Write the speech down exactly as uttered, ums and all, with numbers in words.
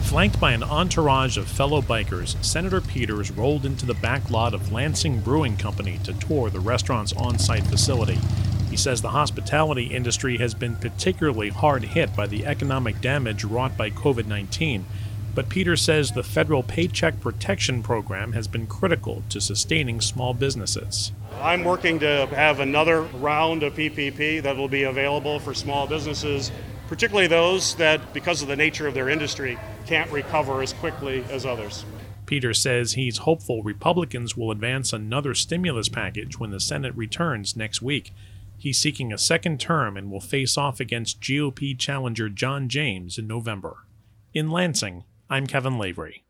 Flanked by an entourage of fellow bikers, Senator Peters rolled into the back lot of Lansing Brewing Company to tour the restaurant's on-site facility. He says the hospitality industry has been particularly hard hit by the economic damage wrought by covid nineteen, but Peters says the federal Paycheck Protection Program has been critical to sustaining small businesses. I'm working to have another round of P P P that will be available for small businesses, particularly those that, because of the nature of their industry, can't recover as quickly as others. Peters says he's hopeful Republicans will advance another stimulus package when the Senate returns next week. He's seeking a second term and will face off against G O P challenger John James in November. In Lansing, I'm Kevin Lavery.